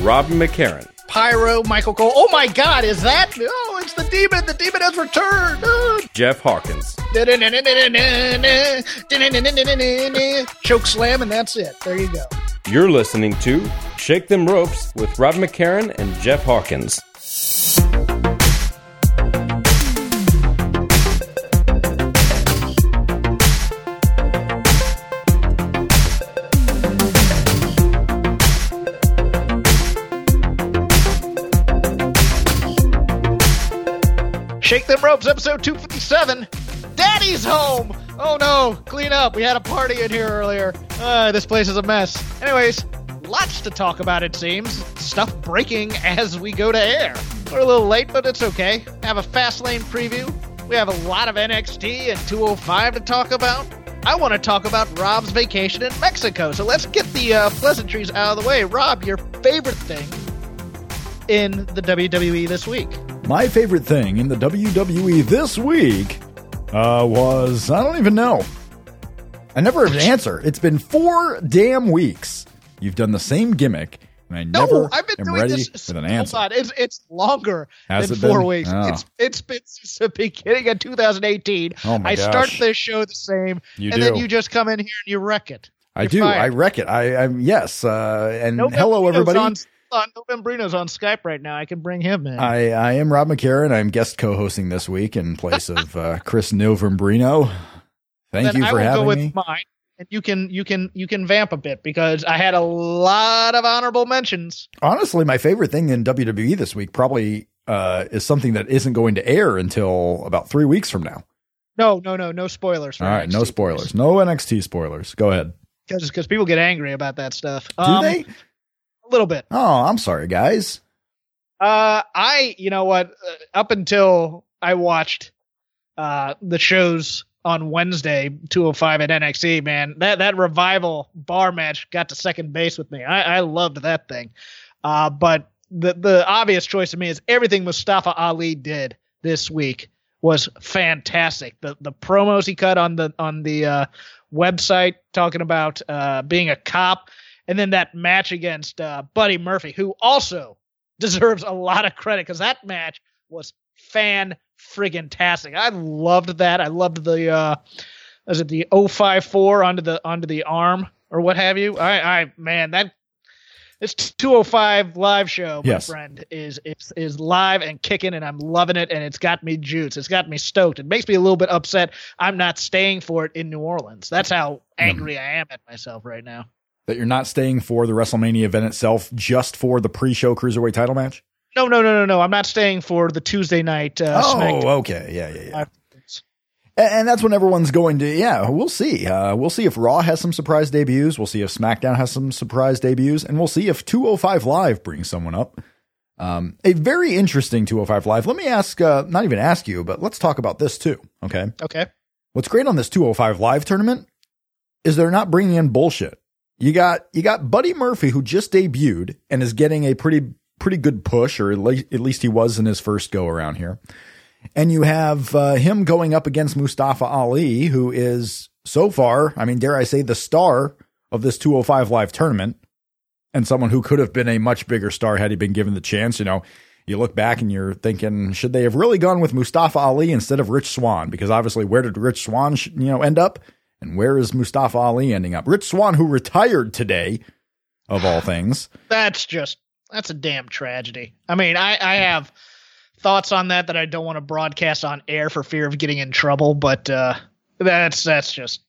Rob McCarran. Pyro, Michael Cole. Oh my God, is that? Oh, it's the demon. The demon has returned. Oh. Jeff Hawkins. Choke slam, and that's it. There you go. You're listening to Shake Them Ropes with Rob McCarran and Jeff Hawkins. Shake Them Ropes, episode 257. Daddy's home! Oh no, clean up. We had a party in here earlier. This place is a mess. Anyways, lots to talk about, it seems. Stuff breaking as we go to air. We're a little late, but it's okay. Have a fast lane preview. We have a lot of NXT and 205 to talk about. I want to talk about Rob's vacation in Mexico, so let's get the pleasantries out of the way. Rob, your favorite thing in the WWE this week? My favorite thing in the WWE this week was, I don't even know. I never have an answer. It's been 4 damn weeks. You've done the same gimmick, and I never am ready with an answer. Hold on. It's longer than 4 weeks. Oh. It's been since the beginning of 2018. Oh my I gosh. start this show the same, then you just come in here and you wreck it. I do. Fired. I wreck it. I'm yes. And No hello, everybody. Novembrino's on Skype right now. I can bring him in. I am Rob McCarran. I'm guest co-hosting this week in place of Chris Novembrino. Thank you for having me. I will go with mine, and you can vamp a bit because I had a lot of honorable mentions. Honestly, my favorite thing in WWE this week probably is something that isn't going to air until about 3 weeks from now. No spoilers. All right, NXT, no spoilers. No NXT spoilers. Go ahead. Because people get angry about that stuff. Do they? A little bit. Oh, I'm sorry, guys. You know what? Up until I watched the shows on Wednesday, 205 at NXT, man, that Revival bar match got to second base with me. I loved that thing. But the obvious choice to me is everything Mustafa Ali did this week was fantastic. The promos he cut on the website talking about being a cop. And then that match against Buddy Murphy, who also deserves a lot of credit because that match was fan-friggin-tastic. I loved that. I loved the was it the 054 onto the arm or what have you. Man, this 205 live show, my friend, is live and kicking, and I'm loving it, and it's got me juiced. It's got me stoked. It makes me a little bit upset I'm not staying for it in New Orleans. That's how angry I am at myself right now. That you're not staying for the WrestleMania event itself, just for the pre-show Cruiserweight title match? No. I'm not staying for the Tuesday night SmackDown. Okay. Yeah. And that's when everyone's going to, we'll see. We'll see if Raw has some surprise debuts. We'll see if SmackDown has some surprise debuts. And we'll see if 205 Live brings someone up. A very interesting 205 Live. Let me ask, not even ask you, but let's talk about this too. Okay. What's great on this 205 Live tournament is they're not bringing in bullshit. You got Buddy Murphy, who just debuted and is getting a pretty good push, or at least he was in his first go around here. And you have him going up against Mustafa Ali, who is so far, I mean, dare I say, the star of this 205 Live tournament, and someone who could have been a much bigger star had he been given the chance. You know, you look back and you're thinking, should they have really gone with Mustafa Ali instead of Rich Swann? Because obviously, where did Rich Swann, end up? And where is Mustafa Ali ending up? Rich Swann, who retired today, of all things. That's a damn tragedy. I mean, I have thoughts on that I don't want to broadcast on air for fear of getting in trouble, but that's just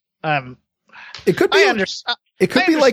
it could be. It could be like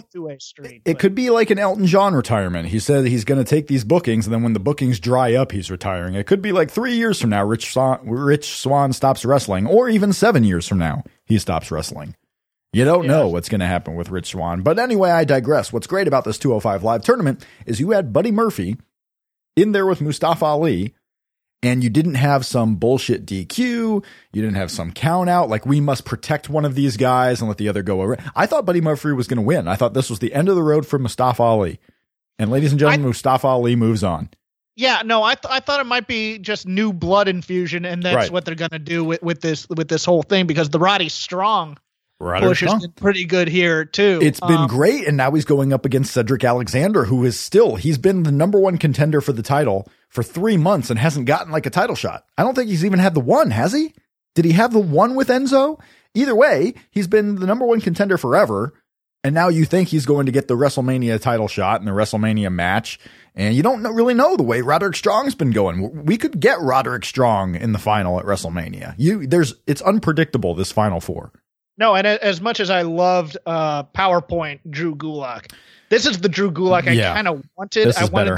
it could be like an Elton John retirement. He said he's going to take these bookings, and then when the bookings dry up, he's retiring. It could be like 3 years from now, Rich Swann stops wrestling, or even 7 years from now, he stops wrestling. You don't know what's going to happen with Rich Swann. But anyway, I digress. What's great about this 205 Live tournament is you had Buddy Murphy in there with Mustafa Ali, and you didn't have some bullshit DQ. You didn't have some count out. Like, we must protect one of these guys and let the other go over. I thought Buddy Murphy was going to win. I thought this was the end of the road for Mustafa Ali. And ladies and gentlemen, Mustafa Ali moves on. Yeah, no, I thought it might be just new blood infusion, and that's what they're going to do with this whole thing, because the Roddy Strong Roderick push has Strong. been pretty good here too. It's been great, and now he's going up against Cedric Alexander, who is he's been the number one contender for the title for 3 months and hasn't gotten like a title shot. I don't think he's even had the one, has he? Did he have the one with Enzo? Either way, he's been the number one contender forever, and now you think he's going to get the WrestleMania title shot in the WrestleMania match, and you don't really know the way Roderick Strong's been going. We could get Roderick Strong in the final at WrestleMania. It's unpredictable, this Final Four. No, and as much as I loved PowerPoint Drew Gulak, this is the Drew Gulak I kind of wanted.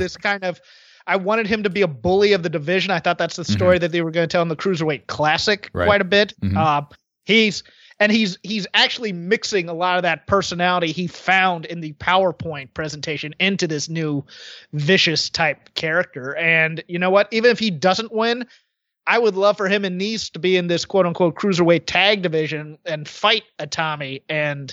I wanted him to be a bully of the division. I thought that's the story that they were going to tell in the Cruiserweight Classic quite a bit. He's actually mixing a lot of that personality he found in the PowerPoint presentation into this new vicious type character. And you know what? Even if he doesn't win, I would love for him and Nice to be in this quote unquote Cruiserweight tag division and fight Itami and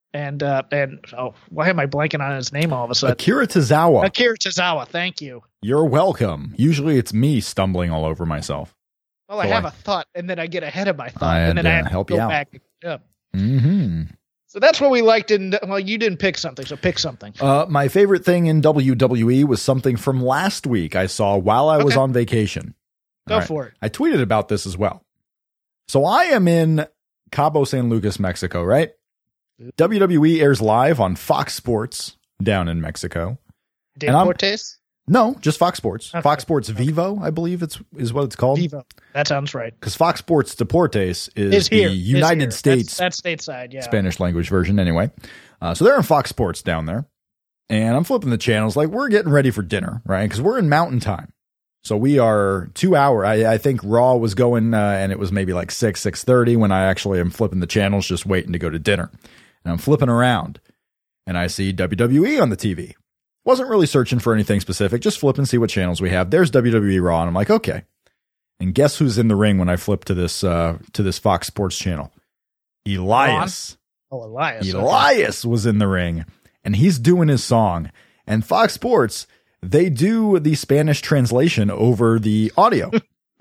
why am I blanking on his name all of a sudden? Akira Tozawa. Thank you. You're welcome. Usually it's me stumbling all over myself. Well, I have a thought, and then I get ahead of my thought, and then I have to help go you out. back and pick up. So that's what we liked in. Well, you didn't pick something, so pick something. My favorite thing in WWE was something from last week I saw while I was on vacation. Go for it. I tweeted about this as well. So I am in Cabo San Lucas, Mexico, right? WWE airs live on Fox Sports down in Mexico. Deportes? No, just Fox Sports. Okay. Fox Sports Vivo, I believe is what it's called. Vivo. That sounds right. Because Fox Sports Deportes is the United States. That's stateside, yeah. Spanish language version anyway. So they're in Fox Sports down there. And I'm flipping the channels like we're getting ready for dinner, right? Because we're in Mountain Time. So we are 2 hour. I think Raw was going and it was maybe like 6:30 when I actually am flipping the channels just waiting to go to dinner. And I'm flipping around and I see WWE on the TV. Wasn't really searching for anything specific, just flip and see what channels we have. There's WWE Raw, and I'm like, okay. And guess who's in the ring when I flip to this Fox Sports channel? Elias. Oh, Elias. Elias was in the ring, and he's doing his song. And Fox Sports, they do the Spanish translation over the audio.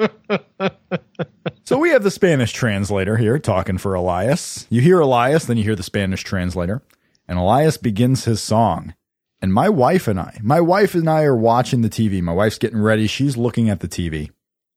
So we have the Spanish translator here talking for Elias. You hear Elias, then you hear the Spanish translator, and Elias begins his song. And my wife and I are watching the TV. My wife's getting ready. She's looking at the TV.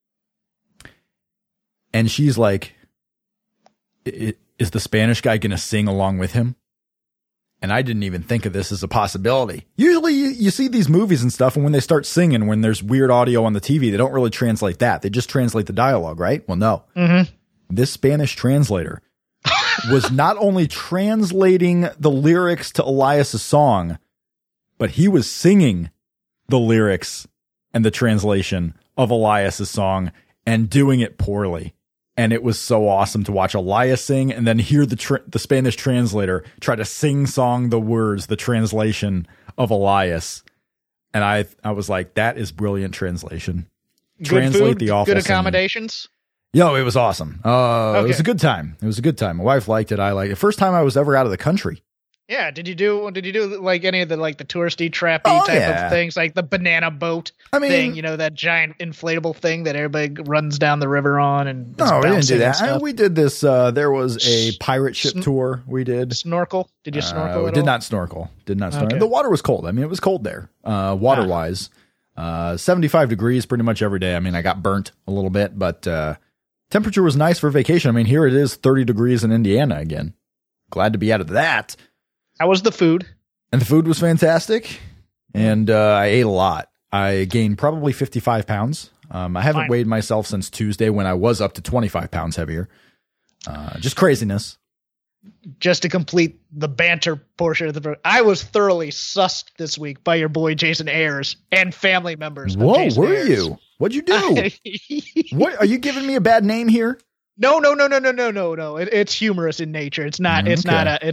And she's like, is the Spanish guy going to sing along with him? And I didn't even think of this as a possibility. Usually you see these movies and stuff, and when they start singing, when there's weird audio on the TV, they don't really translate that. They just translate the dialogue, right? Well, no. This Spanish translator was not only translating the lyrics to Elias' song, but he was singing the lyrics and the translation of Elias' song and doing it poorly. And it was so awesome to watch Elias sing and then hear the Spanish translator try to sing-song the words, the translation of Elias. And I was like, that is brilliant translation. Translate the awful good accommodations. Yo, it was awesome. It was a good time. My wife liked it. I liked it. First time I was ever out of the country. Yeah, did you do like any of the like the touristy trappy type of things, like the banana boat thing, that giant inflatable thing that everybody runs down the river on? And no, we didn't do that. We did this. There was a pirate ship tour. We did snorkel. Did you snorkel? Did not snorkel. Okay. The water was cold. I mean, it was cold there. Water wise, 75 degrees pretty much every day. I mean, I got burnt a little bit, but temperature was nice for vacation. I mean, here it is 30 degrees in Indiana again. Glad to be out of that. How was the food? And the food was fantastic. And I ate a lot. I gained probably 55 pounds. I haven't weighed myself since Tuesday when I was up to 25 pounds heavier. Just craziness. Just to complete the banter portion of the I was thoroughly sussed this week by your boy Jason Ayers and family members. Whoa, were you? What'd you do? What are you giving me a bad name here? No. It's humorous in nature. It's not. It's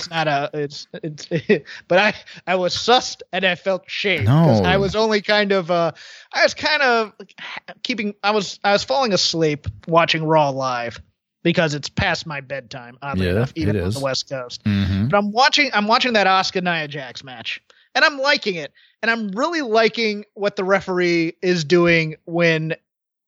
but I was sussed and I felt shame because I was only kind of. I was falling asleep watching Raw live because it's past my bedtime. Oddly enough, even on the West Coast. But I'm watching that Asuka Nia Jax match, and I'm liking it, and I'm really liking what the referee is doing when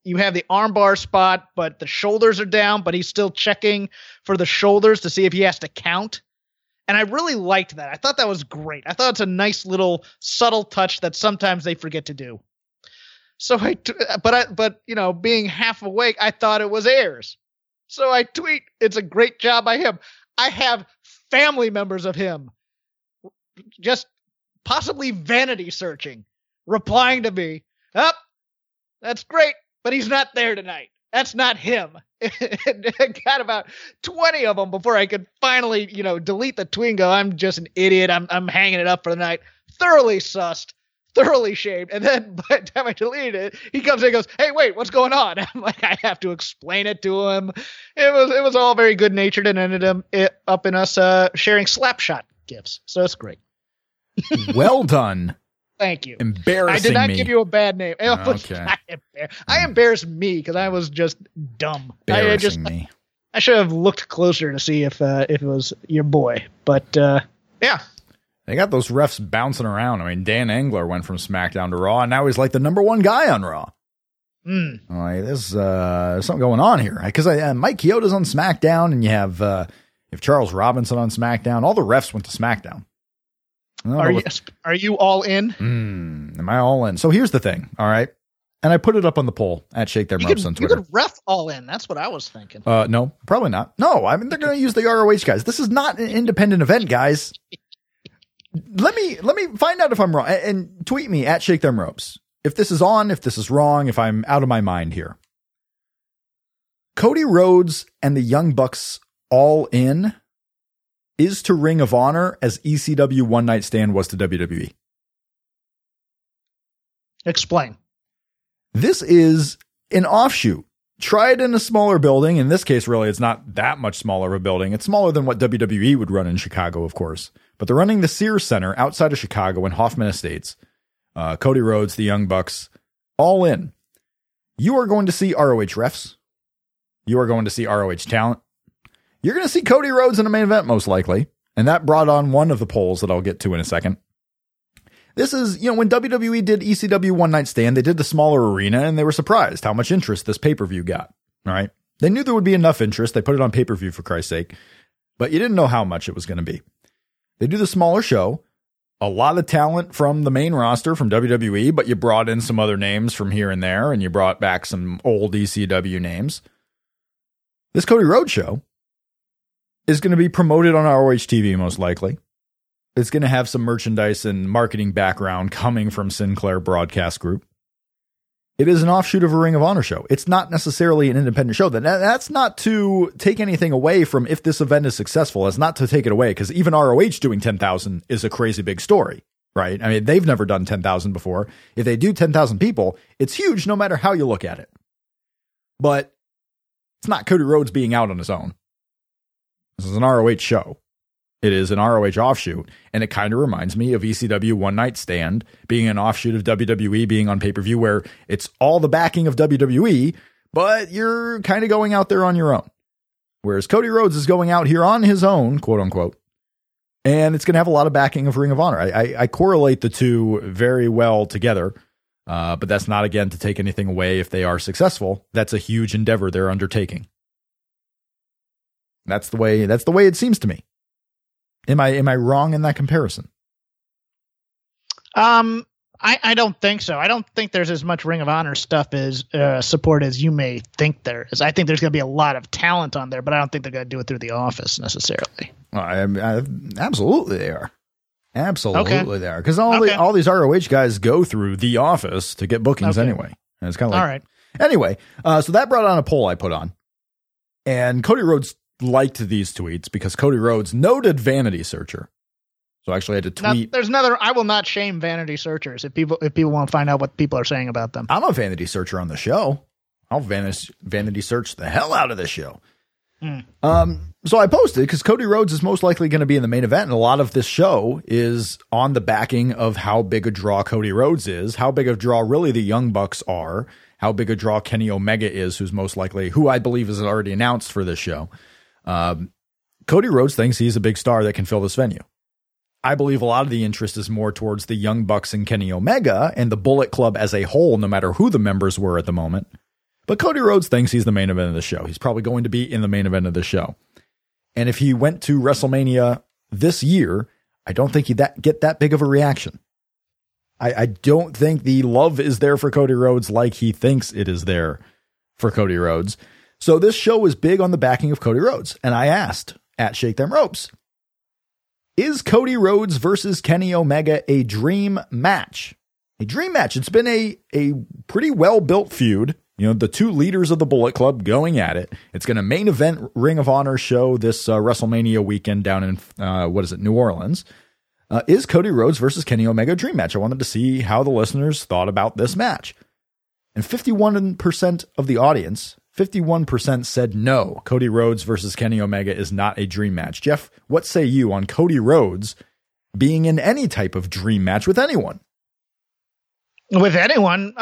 you have the armbar spot, but the shoulders are down, but he's still checking for the shoulders to see if he has to count. And I really liked that. I thought that was great. I thought it's a nice little subtle touch that sometimes they forget to do. So but you know, being half awake, I thought it was Ayers. So I tweet, it's a great job by him. I have family members of him just possibly vanity searching, replying to me, that's great, but he's not there tonight. That's not him. I got about 20 of them before I could finally, you know, delete the tweet and go, I'm just an idiot. I'm hanging it up for the night. Thoroughly sussed, thoroughly shamed. And then by the time I deleted it, he comes in and goes, hey, wait, what's going on? I'm like, I have to explain it to him. It was all very good natured and ended up in us sharing Slapshot gifts. So it's great. Well done. Thank you. Embarrassing. I did not me. give you a bad name. Okay. I embarrassed me because I was just dumb. Me. I should have looked closer to see if it was your boy. But yeah. They got those refs bouncing around. I mean, Dan Engler went from SmackDown to Raw, and now he's like the number one guy on Raw. Like, there's something going on here. Because Mike Chioda's on SmackDown, and you have Charles Robinson on SmackDown. All the refs went to SmackDown. Are you all in? Am I all in? So here's the thing, all right? And I put it up on the poll at Shake Them Ropes on Twitter. You could ref all in. That's what I was thinking. No, probably not. No, I mean, they're going to use the ROH guys. This is not an independent event, guys. Let me find out if I'm wrong and tweet me at Shake Them Ropes. If this is on, if this is wrong, if I'm out of my mind here. Cody Rhodes and the Young Bucks All In is to Ring of Honor as ECW One Night Stand was to WWE. Explain. This is an offshoot. Try it in a smaller building. In this case, really, it's not that much smaller of a building. It's smaller than what WWE would run in Chicago, of course. But they're running the Sears Center outside of Chicago in Hoffman Estates. Cody Rhodes, the Young Bucks, All In. You are going to see ROH refs. You are going to see ROH talent. You're going to see Cody Rhodes in a main event, most likely. And that brought on one of the polls that I'll get to in a second. This is, when WWE did ECW One Night Stand, they did the smaller arena, and they were surprised how much interest this pay-per-view got. All right. They knew there would be enough interest. They put it on pay-per-view, for Christ's sake. But you didn't know how much it was going to be. They do the smaller show. A lot of talent from the main roster from WWE, but you brought in some other names from here and there, and you brought back some old ECW names. This Cody Rhodes show is going to be promoted on ROH TV, most likely. It's going to have some merchandise and marketing background coming from Sinclair Broadcast Group. It is an offshoot of a Ring of Honor show. It's not necessarily an independent show. That's not to take anything away from if this event is successful. It's not to take it away, because even ROH doing 10,000 is a crazy big story, right? I mean, they've never done 10,000 before. If they do 10,000 people, it's huge no matter how you look at it. But it's not Cody Rhodes being out on his own. This is an ROH show. It is an ROH offshoot, and it kind of reminds me of ECW One Night Stand being an offshoot of WWE being on pay-per-view, where it's all the backing of WWE, but you're kind of going out there on your own. Whereas Cody Rhodes is going out here on his own, quote unquote, and it's going to have a lot of backing of Ring of Honor. I correlate the two very well together, but that's not, again, to take anything away if they are successful. That's a huge endeavor they're undertaking. That's the way it seems to me. Am I wrong in that comparison? I don't think so. I don't think there's as much Ring of Honor stuff as support as you may think there is. I think there's going to be a lot of talent on there, but I don't think they're going to do it through the office necessarily. Absolutely they are. Absolutely they are. Because all these ROH guys go through the office to get bookings anyway. And it's kind of like, all right. Anyway, so that brought on a poll I put on. And Cody Rhodes liked these tweets because Cody Rhodes, noted vanity searcher. So actually I had to tweet. Now, there's another, I will not shame vanity searchers if people want to find out what people are saying about them. I'm a vanity searcher on the show. I'll vanity search the hell out of this show. So I posted because Cody Rhodes is most likely going to be in the main event, and a lot of this show is on the backing of how big a draw Cody Rhodes is, how big a draw really the Young Bucks are, how big a draw Kenny Omega is, who I believe is already announced for this show. Cody Rhodes thinks he's a big star that can fill this venue. I believe a lot of the interest is more towards the Young Bucks and Kenny Omega and the Bullet Club as a whole, no matter who the members were at the moment. But Cody Rhodes thinks he's the main event of the show. He's probably going to be in the main event of the show. And if he went to WrestleMania this year, I don't think he'd get that big of a reaction. I don't think the love is there for Cody Rhodes like he thinks it is there for Cody Rhodes. So this show is big on the backing of Cody Rhodes. And I asked at Shake Them Ropes, is Cody Rhodes versus Kenny Omega a dream match? A dream match. It's been a pretty well-built feud. You know, the two leaders of the Bullet Club going at it. It's going to main event Ring of Honor show this WrestleMania weekend down in, New Orleans. Is Cody Rhodes versus Kenny Omega a dream match? I wanted to see how the listeners thought about this match. And 51% of the audience, 51% said no, Cody Rhodes versus Kenny Omega is not a dream match. Jeff, what say you on Cody Rhodes being in any type of dream match with anyone? With anyone?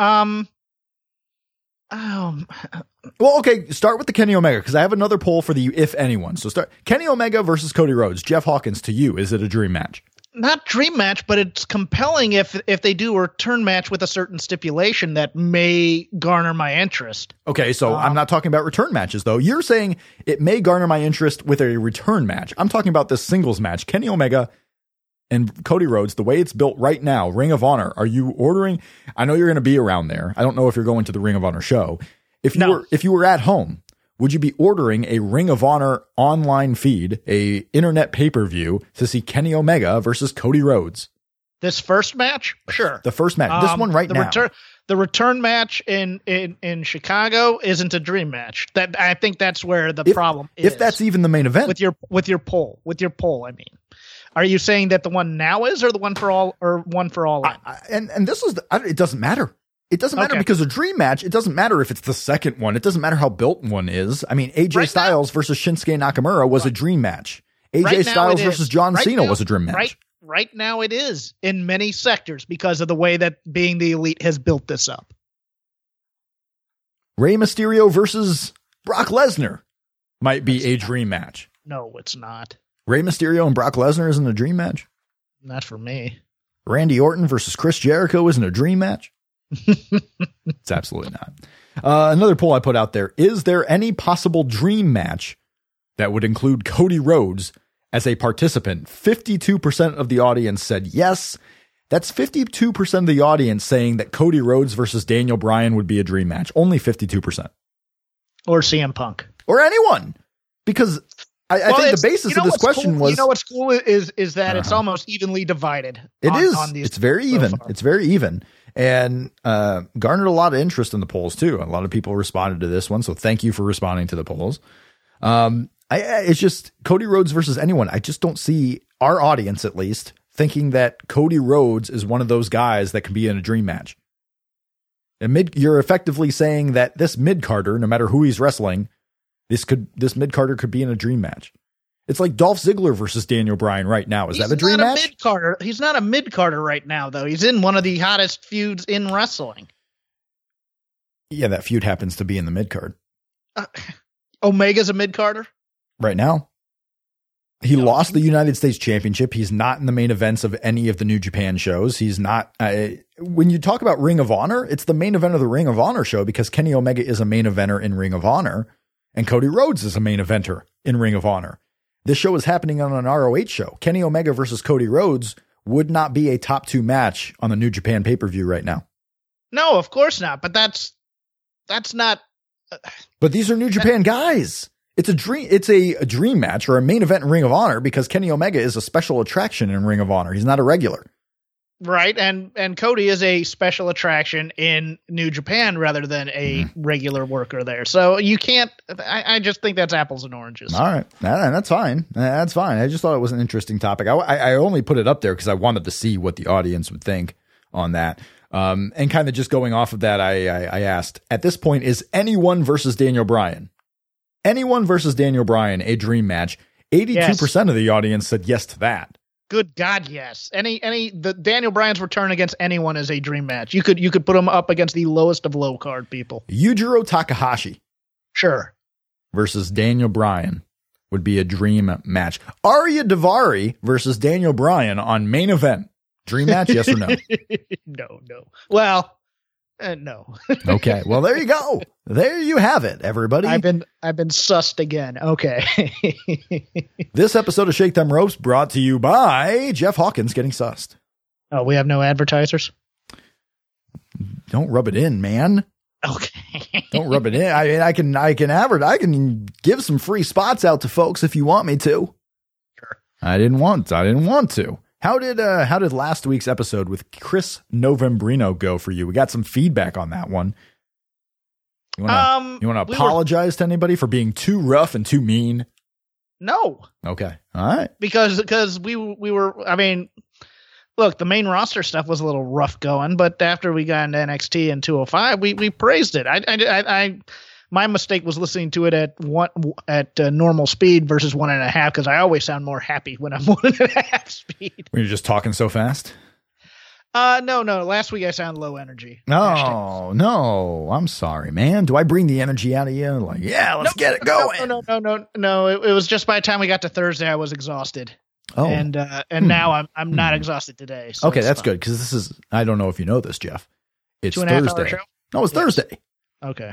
Well, okay, start with the Kenny Omega, because I have another poll for the if anyone. So start Kenny Omega versus Cody Rhodes. Jeff Hawkins, to you, is it a dream match? Not dream match, but it's compelling if they do a return match with a certain stipulation that may garner my interest. Okay, so I'm not talking about return matches, though. You're saying it may garner my interest with a return match. I'm talking about this singles match. Kenny Omega and Cody Rhodes, the way it's built right now, Ring of Honor, are you ordering? I know you're going to be around there. I don't know if you're going to the Ring of Honor show. If you were at home, would you be ordering a Ring of Honor online feed, a internet pay-per-view to see Kenny Omega versus Cody Rhodes? This first match? Sure. The first match. This one right now. The return match in Chicago isn't a dream match. That I think that's where the problem is. If that's even the main event. With your poll, I mean. Are you saying that the one now is, or the one for all, or one for all? And this is, it doesn't matter. It doesn't matter because a dream match, it doesn't matter if it's the second one. It doesn't matter how built one is. I mean, AJ Styles versus Shinsuke Nakamura was a dream match. AJ Styles versus John Cena was a dream match. Right now it is in many sectors because of the way that Being the Elite has built this up. Rey Mysterio versus Brock Lesnar might be a dream match. No, it's not. Rey Mysterio and Brock Lesnar isn't a dream match? Not for me. Randy Orton versus Chris Jericho isn't a dream match? It's absolutely not. Another poll I put out there. Is there any possible dream match that would include Cody Rhodes as a participant? 52% of the audience said yes. That's 52% of the audience saying that Cody Rhodes versus Daniel Bryan would be a dream match. Only 52%. Or CM Punk. Or anyone. Because I think the basis of this question was... You know what's cool is that it's almost evenly divided. It's very even. It's very even. And garnered a lot of interest in the polls, too. A lot of people responded to this one, so thank you for responding to the polls. It's just Cody Rhodes versus anyone. I just don't see our audience, at least, thinking that Cody Rhodes is one of those guys that can be in a dream match. And you're effectively saying that this mid-carder, no matter who he's wrestling, this mid-carder could be in a dream match. It's like Dolph Ziggler versus Daniel Bryan right now. Is that a dream match? He's not a mid-carder right now, though. He's in one of the hottest feuds in wrestling. Yeah, that feud happens to be in the mid-card. Omega's a mid-carder? Right now. He lost the United States Championship. He's not in the main events of any of the New Japan shows. He's not. When you talk about Ring of Honor, it's the main event of the Ring of Honor show because Kenny Omega is a main eventer in Ring of Honor, and Cody Rhodes is a main eventer in Ring of Honor. This show is happening on an ROH show. Kenny Omega versus Cody Rhodes would not be a top 2 match on the New Japan pay-per-view right now. No, of course not. But that's not. But these are New Japan guys. It's a dream match or a main event in Ring of Honor because Kenny Omega is a special attraction in Ring of Honor. He's not a regular. Right. And Cody is a special attraction in New Japan rather than a regular worker there. So you can't, I just think that's apples and oranges. All right. That's fine. That's fine. I just thought it was an interesting topic. I only put it up there because I wanted to see what the audience would think on that. And kind of just going off of that, I asked, at this point, is anyone versus Daniel Bryan a dream match? 82% of the audience said yes to that. Good God, yes. The Daniel Bryan's return against anyone is a dream match. You could put him up against the lowest of low card people. Yujiro Takahashi. Sure. Versus Daniel Bryan would be a dream match. Arya Daivari versus Daniel Bryan on main event. Dream match, yes or no? No. Well, No. Okay. Well, there you go. There you have it, everybody. I've been sussed again. Okay. This episode of Shake Them Ropes brought to you by Jeff Hawkins getting sussed. Oh, we have no advertisers? Don't rub it in, man. Okay. Don't rub it in. I mean, I can give some free spots out to folks if you want me to. Sure. I didn't want to. How did last week's episode with Chris Novembrino go for you? We got some feedback on that one. You want to apologize to anybody for being too rough and too mean? No. Okay. All right. Because we were, I mean, look, the main roster stuff was a little rough going, but after we got into NXT and 205, we praised it. My mistake was listening to it at normal speed versus 1.5, because I always sound more happy when I'm 1.5 speed. Were you just talking so fast? No. Last week I sound low energy. No. I'm sorry, man. Do I bring the energy out of you? Like, yeah, let's get it going. No. It was just by the time we got to Thursday, I was exhausted. Oh, and now I'm not exhausted today. So okay, that's good, because this is, I don't know if you know this, Jeff. It's 2.5 hour Thursday. show? No, it's Thursday. Okay,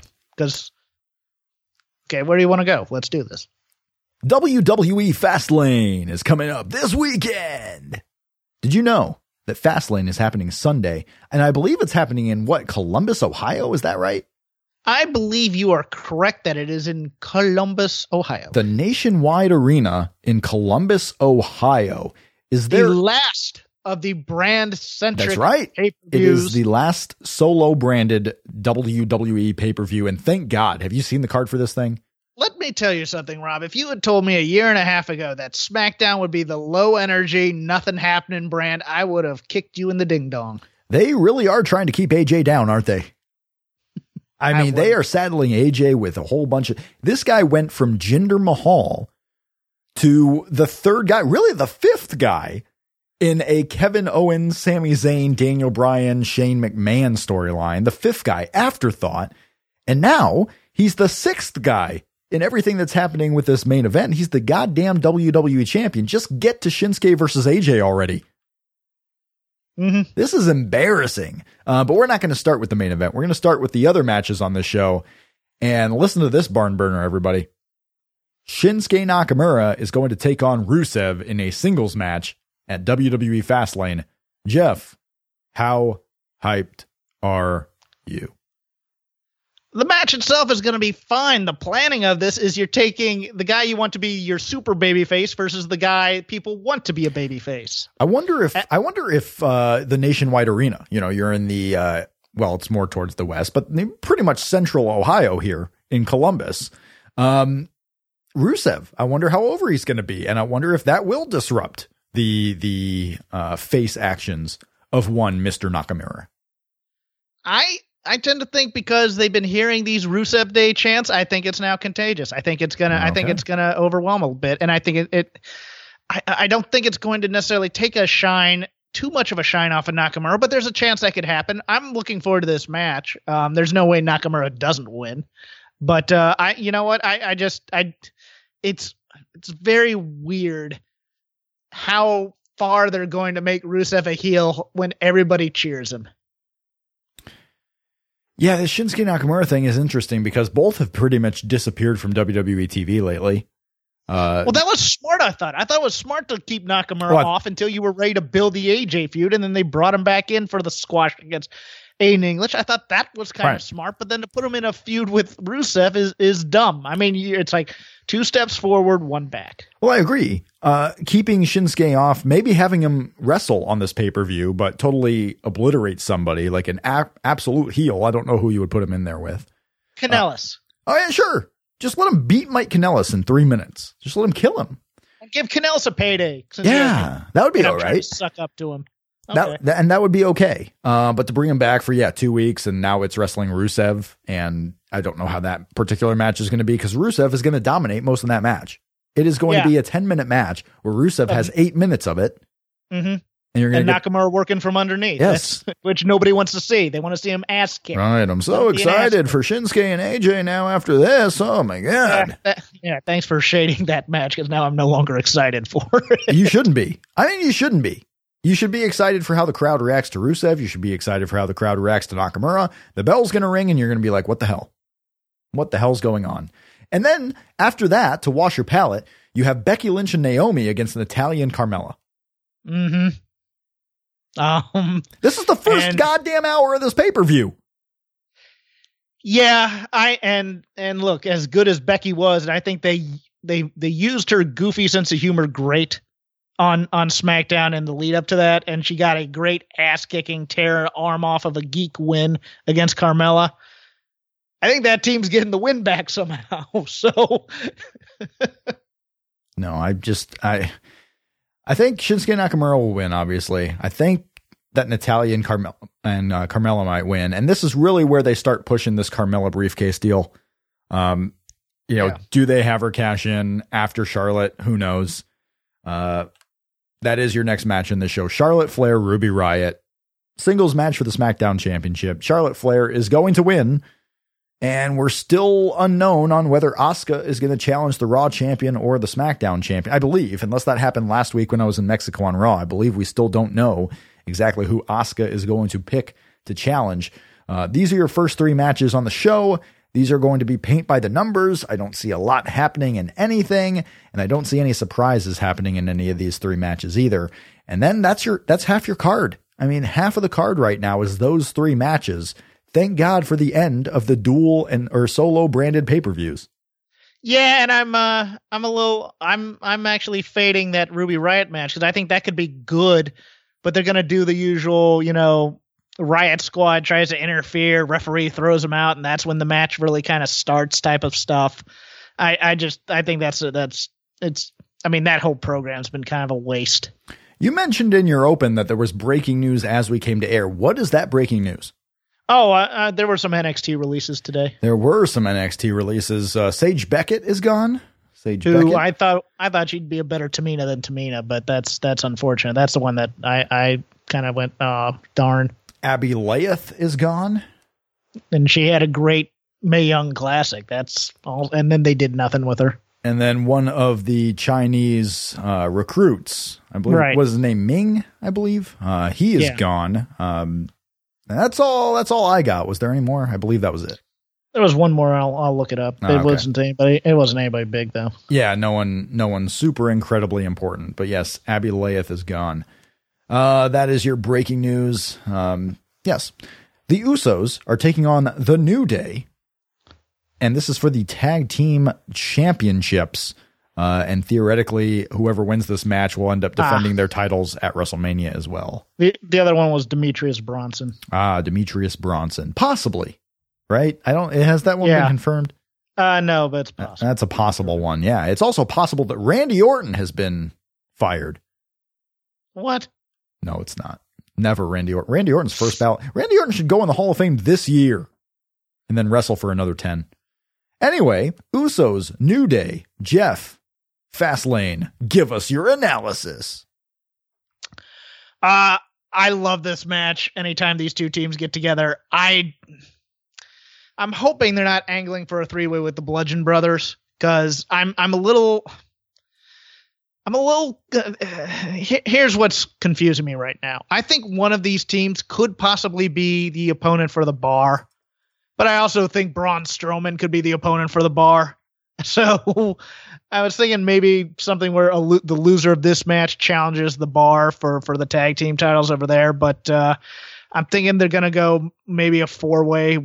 Okay, where do you want to go? Let's do this. WWE Fastlane is coming up this weekend. Did you know that Fastlane is happening Sunday? And I believe it's happening in Columbus, Ohio? Is that right? I believe you are correct that it is in Columbus, Ohio. The Nationwide Arena in Columbus, Ohio. Is the last of the brand-centric That's right. pay-per-views. It is the last solo-branded WWE pay-per-view, and thank God. Have you seen the card for this thing? Let me tell you something, Rob. If you had told me 1.5 years ago that SmackDown would be the low-energy, nothing-happening brand, I would have kicked you in the ding-dong. They really are trying to keep AJ down, aren't they? I mean, they are saddling AJ with a whole bunch of... This guy went from Jinder Mahal to the third guy, really the fifth guy, in a Kevin Owens, Sami Zayn, Daniel Bryan, Shane McMahon storyline, the fifth guy, afterthought. And now he's the sixth guy in everything that's happening with this main event. He's the goddamn WWE champion. Just get to Shinsuke versus AJ already. Mm-hmm. This is embarrassing. But we're not going to start with the main event. We're going to start with the other matches on this show. And listen to this barn burner, everybody. Shinsuke Nakamura is going to take on Rusev in a singles match at WWE Fastlane. Jeff, how hyped are you? The match itself is going to be fine. The planning of this is you're taking the guy you want to be your super babyface versus the guy people want to be a babyface. I wonder if the Nationwide Arena, you're in the, it's more towards the west, but pretty much central Ohio here in Columbus. Rusev, I wonder how over he's going to be. And I wonder if that will disrupt the face actions of one Mr. Nakamura. I tend to think because they've been hearing these Rusev Day chants, I think it's now contagious. I think it's gonna overwhelm a bit, and I think I don't think it's going to necessarily take too much of a shine off of Nakamura, but there's a chance that could happen. I'm looking forward to this match. There's no way Nakamura doesn't win, but it's very weird how far they're going to make Rusev a heel when everybody cheers him. Yeah, the Shinsuke Nakamura thing is interesting because both have pretty much disappeared from WWE TV lately. Well, that was smart, I thought. I thought it was smart to keep Nakamura off until you were ready to build the AJ feud, and then they brought him back in for the squash against Aiden English. I thought that was kind of smart, but then to put him in a feud with Rusev is dumb. I mean, it's like 2 steps forward, 1 back. Well, I agree. Keeping Shinsuke off, maybe having him wrestle on this pay-per-view, but totally obliterate somebody like an absolute heel. I don't know who you would put him in there with. Kanellis. Oh, yeah, sure. Just let him beat Mike Kanellis in 3 minutes. Just let him kill him. And give Kanellis a payday. Yeah, that would be all right. Suck up to him. Okay. That would be okay. But to bring him back for 2 weeks, and now it's wrestling Rusev, and I don't know how that particular match is going to be because Rusev is going to dominate most of that match. It is going to be a 10-minute match where Rusev has 8 minutes of it. Mm-hmm. And you're going to Nakamura working from underneath. Yes. Which nobody wants to see. They want to see him ass kick. Right. I'm so excited for Shinsuke and AJ now after this. Oh, my God. Thanks for shading that match because now I'm no longer excited for it. You shouldn't be. I mean, you shouldn't be. You should be excited for how the crowd reacts to Rusev. You should be excited for how the crowd reacts to Nakamura. The bell's going to ring and you're going to be like, what the hell? What the hell's going on? And then after that, to wash your palate, you have Becky Lynch and Naomi against Natalya and Carmella. Mm-hmm. This is the first goddamn hour of this pay-per-view. Yeah, and look, as good as Becky was, and I think they used her goofy sense of humor great on SmackDown in the lead up to that, and she got a great ass-kicking, tear her arm off of a geek win against Carmella. I think that team's getting the win back somehow. So no, I think Shinsuke Nakamura will win, obviously. I think that Natalya and Carmella might win. And this is really where they start pushing this Carmella briefcase deal. Do they have her cash in after Charlotte? Who knows? That is your next match in the show. Charlotte Flair, Ruby Riott. Singles match for the SmackDown Championship. Charlotte Flair is going to win. And we're still unknown on whether Asuka is going to challenge the Raw champion or the SmackDown champion. I believe, unless that happened last week when I was in Mexico on Raw, I believe we still don't know exactly who Asuka is going to pick to challenge. These are your first 3 matches on the show. These are going to be paint by the numbers. I don't see a lot happening in anything, and I don't see any surprises happening in any of these 3 matches either. And then that's half your card. I mean, half of the card right now is those 3 matches. Thank God for the end of the dual or solo branded pay-per-views. Yeah, and I'm actually fading that Ruby Riott match because I think that could be good, but they're going to do the usual, Riot Squad tries to interfere, referee throws them out, and that's when the match really kind of starts type of stuff. I think that whole program's been kind of a waste. You mentioned in your open that there was breaking news as we came to air. What is that breaking news? Oh, there were some NXT releases today. There were some NXT releases. Sage Beckett is gone. Beckett. I thought she'd be a better Tamina than Tamina, but that's unfortunate. That's the one that I kind of went, oh, darn. Abby Layeth is gone. And she had a great Mae Young Classic. That's all. And then they did nothing with her. And then one of the Chinese recruits, I believe, was his name Ming, I believe. He is gone. That's all I got. Was there any more? I believe that was it. There was one more. I'll look it up. It wasn't anybody big though. Yeah, no one super incredibly important. But yes, Abby Layeth is gone. That is your breaking news. Yes, the Usos are taking on the New Day, and this is for the tag team championships. And theoretically, whoever wins this match will end up defending their titles at WrestleMania as well. The other one was Demetrius Bronson. Demetrius Bronson. Possibly. Right? Has that one been confirmed? No, but it's possible. That's a possible one. Yeah. It's also possible that Randy Orton has been fired. What? No, it's not. Never Randy Orton. Randy Orton's first ballot. Randy Orton should go in the Hall of Fame this year and then wrestle for another 10. Anyway, Usos, New Day, Jeff, Fastlane, give us your analysis. I love this match. Anytime these two teams get together, I'm hoping they're not angling for a 3-way with the Bludgeon Brothers because I'm a little. Here's what's confusing me right now. I think one of these teams could possibly be the opponent for the Bar, but I also think Braun Strowman could be the opponent for the Bar. So I was thinking maybe something where the loser of this match challenges the Bar for the tag team titles over there. But I'm thinking they're going to go maybe a 4-way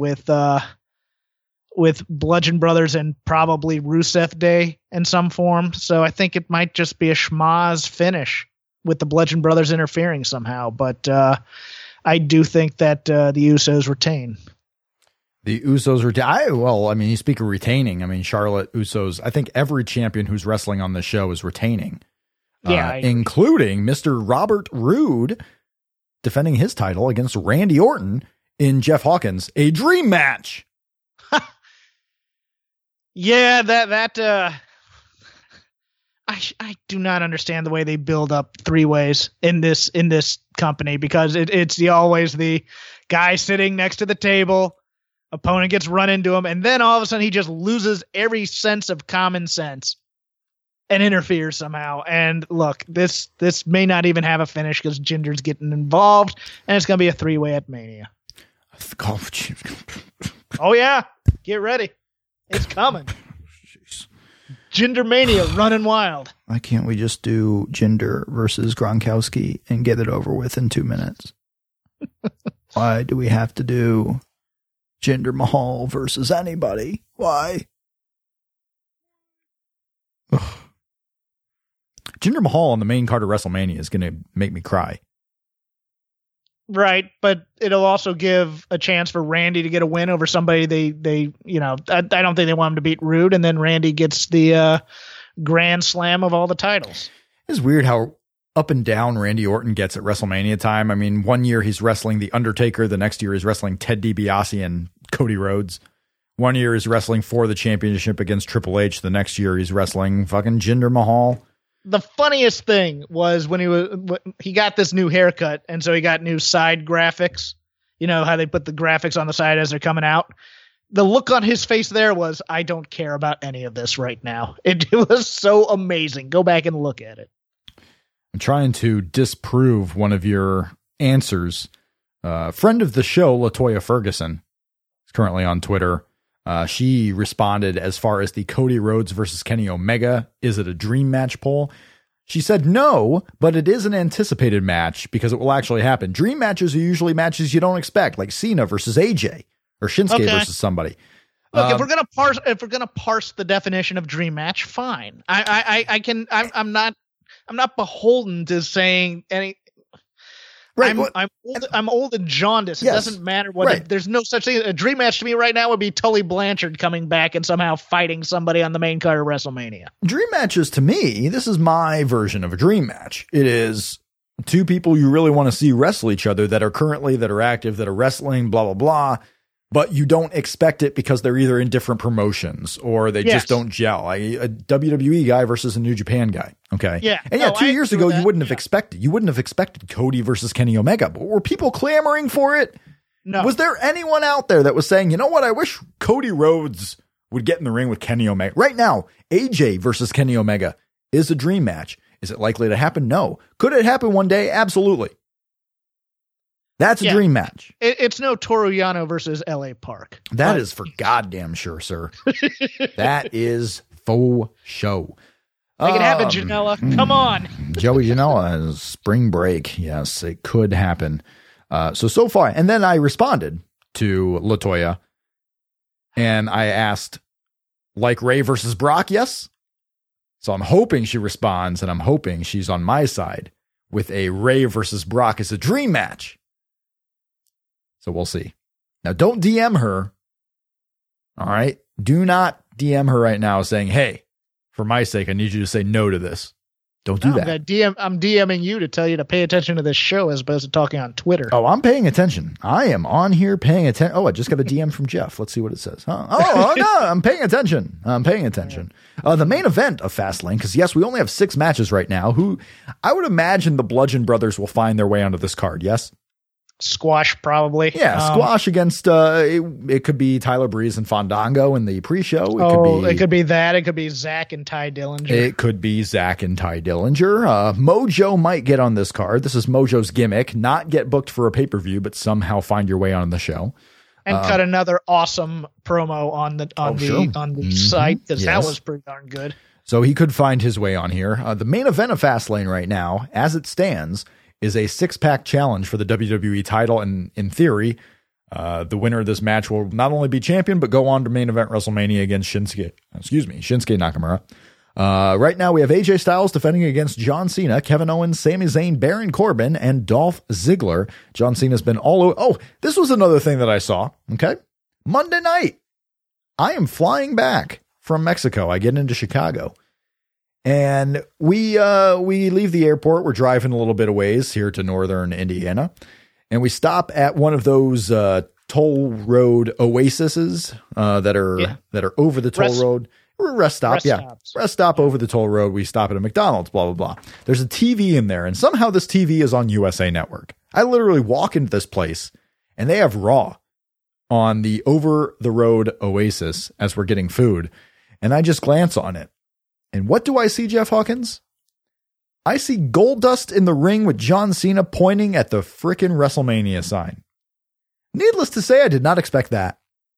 with Bludgeon Brothers and probably Rusev Day in some form. So I think it might just be a schmozz finish with the Bludgeon Brothers interfering somehow. But I do think that the Usos retain. The Usos retain. You speak of retaining. Charlotte, Usos. I think every champion who's wrestling on the show is retaining. Yeah, including Mr. Robert Roode defending his title against Randy Orton in Jeff Hawkins, a dream match. Yeah, I do not understand the way they build up 3-ways in this company because it's always the guy sitting next to the table, opponent gets run into him, and then all of a sudden he just loses every sense of common sense. and interferes somehow. And look, this may not even have a finish because Jinder's getting involved, and it's going to be a 3-way at Mania. Oh, yeah. Get ready. It's coming. Jinder Mania running wild. Why can't we just do Jinder versus Gronkowski and get it over with in 2 minutes? Why do we have to do Jinder Mahal versus anybody? Why? Ugh. Jinder Mahal on the main card of WrestleMania is going to make me cry. Right, but it'll also give a chance for Randy to get a win over somebody they I don't think they want him to beat Rude, and then Randy gets the grand slam of all the titles. It's weird how up and down Randy Orton gets at WrestleMania time. I mean, one year he's wrestling The Undertaker, the next year he's wrestling Ted DiBiase and Cody Rhodes. One year he's wrestling for the championship against Triple H, the next year he's wrestling fucking Jinder Mahal. The funniest thing was when he got this new haircut, and so he got new side graphics. You know how they put the graphics on the side as they're coming out? The look on his face there was, I don't care about any of this right now. It was so amazing. Go back and look at it. I'm trying to disprove one of your answers. Friend of the show, LaToya Ferguson, is currently on Twitter. She responded as far as the Cody Rhodes versus Kenny Omega, is it a dream match poll? She said no, but it is an anticipated match because it will actually happen. Dream matches are usually matches you don't expect, like Cena versus AJ or Shinsuke versus somebody. Look, if we're gonna parse the definition of dream match, fine. I'm not beholden to saying any. Right, I'm old and jaundiced. Yes, it doesn't matter what. Right. There's no such thing. A dream match to me right now would be Tully Blanchard coming back and somehow fighting somebody on the main card of WrestleMania. Dream matches to me, this is my version of a dream match. It is two people you really want to see wrestle each other that are active, that are wrestling, blah, blah, blah. But you don't expect it because they're either in different promotions or they just don't gel. Like a WWE guy versus a New Japan guy. Okay. Yeah. And 2 years ago, you wouldn't have expected Cody versus Kenny Omega, but were people clamoring for it? No. Was there anyone out there that was saying, you know what? I wish Cody Rhodes would get in the ring with Kenny Omega right now. AJ versus Kenny Omega is a dream match. Is it likely to happen? No. Could it happen one day? Absolutely. That's a dream match. It's no Toru Yano versus LA Park. That is for goddamn sure, sir. That is faux show. Make it happen, Janela. Come on. Joey Janela, spring break. Yes, it could happen. So far. And then I responded to LaToya and I asked, like Ray versus Brock? Yes. So I'm hoping she responds and I'm hoping she's on my side with a Ray versus Brock as a dream match. So we'll see. Now, don't DM her. All right. Do not DM her right now saying, hey, for my sake, I need you to say no to this. Don't do that. I'm DMing you to tell you to pay attention to this show as opposed to talking on Twitter. Oh, I'm paying attention. I am on here paying attention. Oh, I just got a DM from Jeff. Let's see what it says. Oh, no, I'm paying attention. The main event of Fastlane, because yes, we only have 6 matches right now. Who I would imagine the Bludgeon Brothers will find their way onto this card. Yes. Squash, probably. Yeah, squash against it could be Tyler Breeze and Fandango in the pre-show. It could be that. It could be Zach and Ty Dillinger. It could be Zach and Ty Dillinger. Mojo might get on this card. This is Mojo's gimmick: not get booked for a pay-per-view, but somehow find your way on the show and cut another awesome promo on the site because that was pretty darn good. So he could find his way on here. The main event of Fastlane right now, as it stands, is a 6-pack challenge for the WWE title. And in theory, the winner of this match will not only be champion, but go on to main event WrestleMania against Shinsuke Nakamura. Right now we have AJ Styles defending against John Cena, Kevin Owens, Sami Zayn, Baron Corbin, and Dolph Ziggler. John Cena's been all over. Oh, this was another thing that I saw. Okay. Monday night, I am flying back from Mexico. I get into Chicago. And we leave the airport. We're driving a little bit of ways here to northern Indiana, and we stop at one of those toll road oases that are over the toll road. Rest stop, rest stop over the toll road. We stop at a McDonald's. Blah blah blah. There's a TV in there, and somehow this TV is on USA Network. I literally walk into this place, and they have Raw on the over the road oasis as we're getting food, and I just glance on it. And what do I see, Jeff Hawkins? I see Goldust in the ring with John Cena pointing at the frickin' WrestleMania sign. Needless to say, I did not expect that.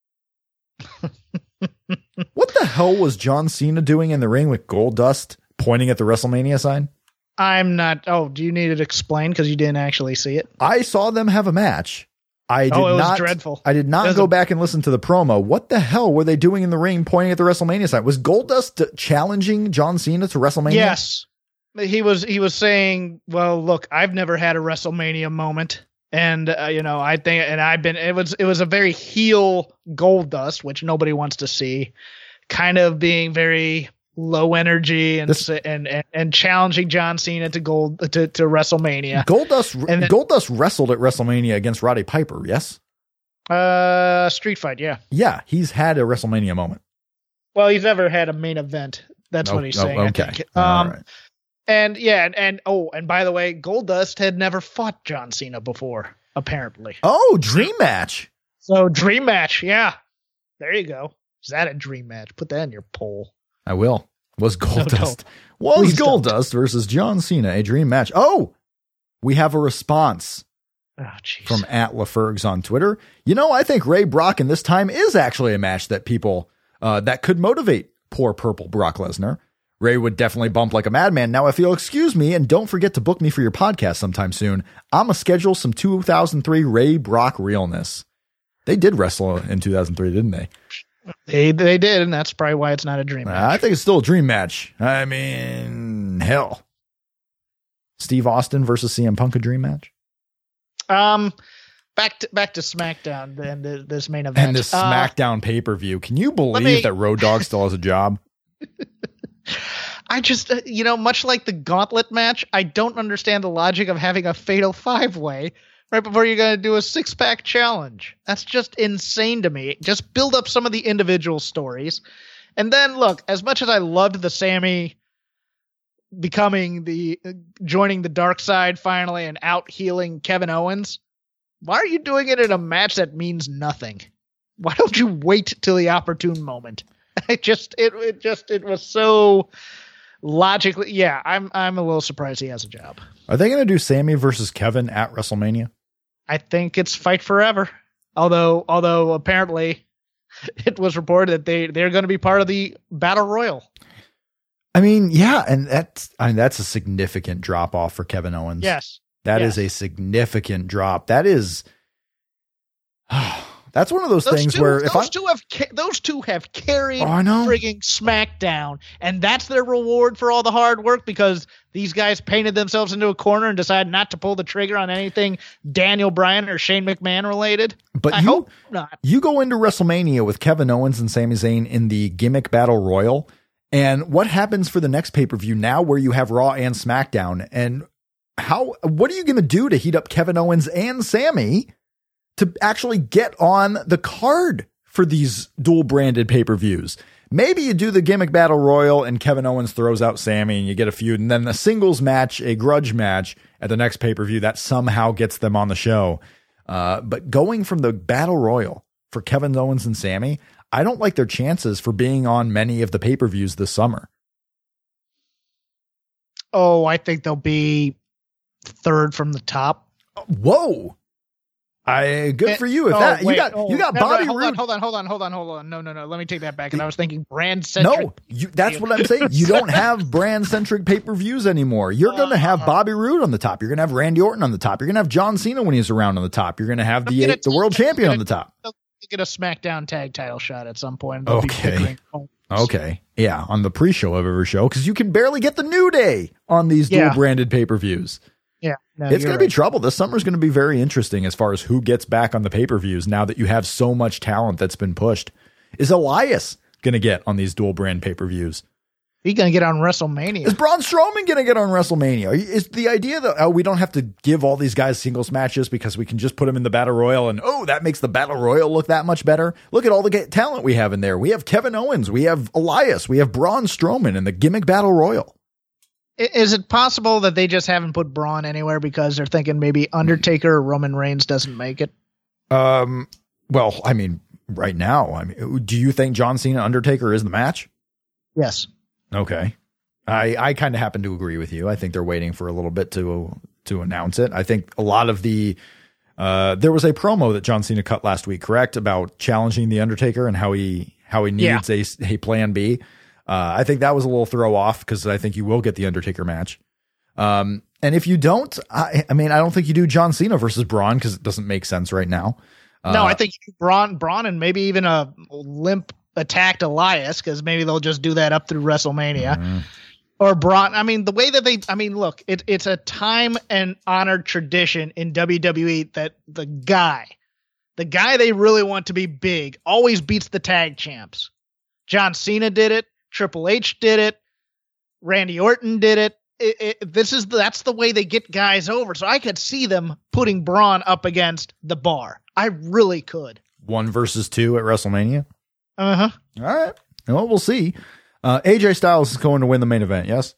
What the hell was John Cena doing in the ring with Goldust pointing at the WrestleMania sign? I'm not. Oh, do you need it explained because you didn't actually see it? I saw them have a match. It was dreadful. I did not go back and listen to the promo. What the hell were they doing in the ring pointing at the WrestleMania sign? Was Goldust challenging John Cena to WrestleMania? Yes. He was saying, well, look, I've never had a WrestleMania moment. And, I think, and it was a very heel Goldust, which nobody wants to see, kind of being very low energy and challenging John Cena to WrestleMania. Goldust wrestled at WrestleMania against Roddy Piper. Yes. Street fight. Yeah. Yeah. He's had a WrestleMania moment. Well, he's never had a main event. That's what he's saying. Okay. I think. Right. And yeah, and by the way, Goldust had never fought John Cena before, apparently. Oh, dream match. So dream match, yeah. There you go. Is that a dream match? Put that in your poll. I will. Was Goldust versus John Cena a dream match? Oh, we have a response from @LaFergs on Twitter. I think Ray Brock in this time is actually a match that people that could motivate poor purple Brock Lesnar. Ray would definitely bump like a madman. Now, if you'll excuse me, and don't forget to book me for your podcast sometime soon, I'm going to schedule some 2003 Ray Brock realness. They did wrestle in 2003, didn't they? They did, and that's probably why it's not a dream match. I think it's still a dream match. I mean, hell. Steve Austin versus CM Punk, a dream match? Back to SmackDown, and this main event. And this SmackDown pay-per-view. Can you believe that Road Dogg still has a job? I just, much like the gauntlet match, I don't understand the logic of having a fatal 5-way right before you're going to do a 6-pack challenge. That's just insane to me. Just build up some of the individual stories. And then look, as much as I loved the Sammy joining the dark side finally and out healing Kevin Owens, why are you doing it in a match that means nothing? Why don't you wait till the opportune moment? It was so logically. Yeah, I'm a little surprised he has a job. Are they going to do Sammy versus Kevin at WrestleMania? I think it's Fight Forever. Although apparently it was reported that they're going to be part of the Battle Royal. I mean, yeah, and that's a significant drop off for Kevin Owens. Yes. That is a significant drop. That is that's one of those things where those two have carried frigging SmackDown, and that's their reward for all the hard work because these guys painted themselves into a corner and decided not to pull the trigger on anything Daniel Bryan or Shane McMahon related. But I hope not. You go into WrestleMania with Kevin Owens and Sami Zayn in the gimmick battle royal, and what happens for the next pay-per-view now where you have Raw and SmackDown, and what are you going to do to heat up Kevin Owens and Sami to actually get on the card for these dual branded pay-per-views? Maybe you do the gimmick battle royal and Kevin Owens throws out Sami and you get a feud, and then the singles match, a grudge match at the next pay-per-view that somehow gets them on the show. But going from the battle royal for Kevin Owens and Sami, I don't like their chances for being on many of the pay-per-views this summer. Oh, I think they'll be third from the top. Whoa. Good for you. You got Bobby Roode. Hold on. No. Let me take that back. And I was thinking brand centric. No, that's what I'm saying. You don't have brand centric pay-per-views anymore. You're going to have Bobby Roode on the top. You're going to have Randy Orton on the top. You're going to have John Cena when he's around on the top. You're going to have the world champion on the top. They'll get a SmackDown tag title shot at some point. Okay. Yeah. On the pre-show of every show, because you can barely get the New Day on these dual branded pay-per-views. Yeah, it's going to be trouble. This summer's going to be very interesting as far as who gets back on the pay-per-views now that you have so much talent that's been pushed. Is Elias going to get on these dual brand pay-per-views? He's going to get on WrestleMania. Is Braun Strowman going to get on WrestleMania? Is the idea that we don't have to give all these guys singles matches because we can just put them in the Battle Royal and, that makes the Battle Royal look that much better? Look at all the talent we have in there. We have Kevin Owens. We have Elias. We have Braun Strowman in the gimmick Battle Royal. Is it possible that they just haven't put Braun anywhere because they're thinking maybe Undertaker or Roman Reigns doesn't make it? Well, I mean, right now, do you think John Cena Undertaker is the match? Yes. Okay. I kind of happen to agree with you. I think they're waiting for a little bit to announce it. I think a lot of the there was a promo that John Cena cut last week, correct, about challenging the Undertaker and how he needs a plan B. I think that was a little throw off because I think you will get the Undertaker match. And if you don't, I don't think you do John Cena versus Braun because it doesn't make sense right now. No, I think Braun and maybe even a limp attacked Elias because maybe they'll just do that up through WrestleMania. Mm-hmm. Or Braun. I mean, the way that look, it's a time and honored tradition in WWE that the guy they really want to be big always beats the tag champs. John Cena did it. Triple H did it. Randy Orton did it. That's the way they get guys over. So I could see them putting Braun up against the Bar. I really could. 1 versus 2 at WrestleMania. All right. Well, we'll see. AJ Styles is going to win the main event. Yes.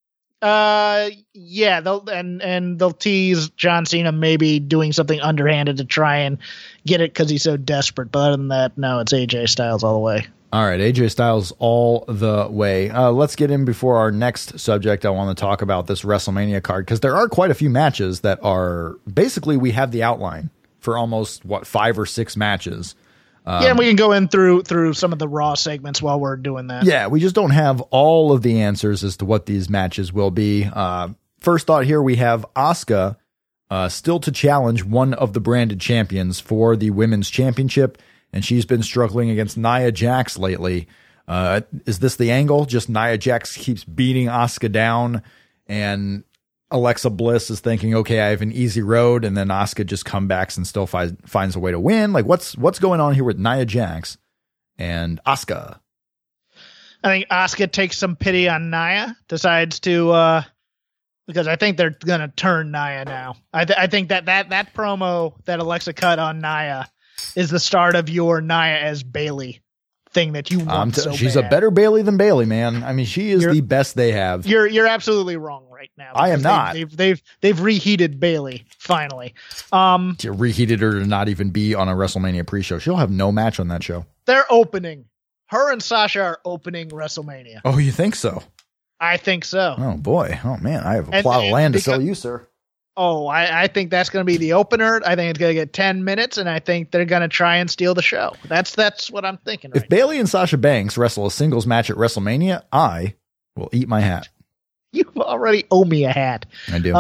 Yeah. They'll tease John Cena maybe doing something underhanded to try and get it because he's so desperate. But other than that, no, it's AJ Styles all the way. All right, AJ Styles all the way. Let's get in before our next subject. I want to talk about this WrestleMania card because there are quite a few matches that are basically we have the outline for almost 5 or 6 matches. And we can go in through some of the Raw segments while we're doing that. Yeah, we just don't have all of the answers as to what these matches will be. First thought here, we have Asuka still to challenge one of the branded champions for the Women's Championship. And she's been struggling against Nia Jax lately. Is this the angle? Just Nia Jax keeps beating Asuka down, and Alexa Bliss is thinking, okay, I have an easy road, and then Asuka just comebacks and still finds a way to win. Like, what's going on here with Nia Jax and Asuka? I think Asuka takes some pity on Nia, decides to because I think they're gonna turn Nia now. I think that promo that Alexa cut on Nia is the start of your Nia as Bayley thing that you want she's bad. A better Bayley than Bayley, man. I mean, she is the best they have. You're absolutely wrong right now. I am not. They've reheated Bayley finally. Reheated her to not even be on a WrestleMania pre-show. She'll have no match on that show. They're opening. Her and Sasha are opening WrestleMania. Oh, you think so? I think so. Oh boy. Oh man, I have a plot of land to sell you, sir. Oh, I think that's going to be the opener. I think it's going to get 10 minutes, and I think they're going to try and steal the show. That's what I'm thinking. If Bayley and Sasha Banks wrestle a singles match at WrestleMania, I will eat my hat. You already owe me a hat. I do.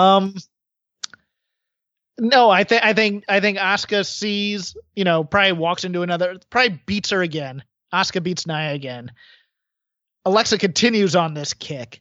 No, I think Asuka sees, probably walks into probably beats her again. Asuka beats Nia again. Alexa continues on this kick.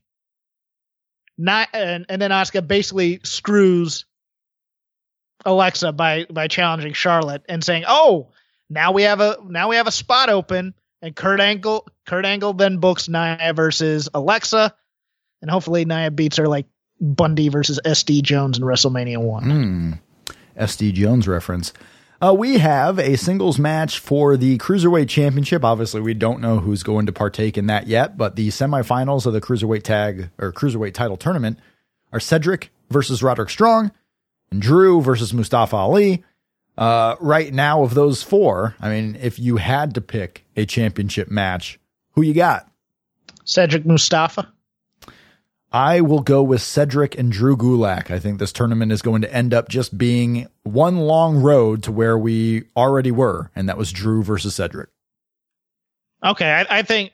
And then Asuka basically screws Alexa by challenging Charlotte and saying, "Oh, now we have a spot open." And Kurt Angle then books Nia versus Alexa, and hopefully Nia beats her like Bundy versus SD Jones in WrestleMania 1. SD Jones reference. We have a singles match for the Cruiserweight Championship. Obviously, we don't know who's going to partake in that yet, but the semifinals of the Cruiserweight title tournament are Cedric versus Roderick Strong and Drew versus Mustafa Ali. Right now, of those 4, I mean, if you had to pick a championship match, who you got? Cedric Mustafa. I will go with Cedric and Drew Gulak. I think this tournament is going to end up just being one long road to where we already were, and that was Drew versus Cedric. Okay, I think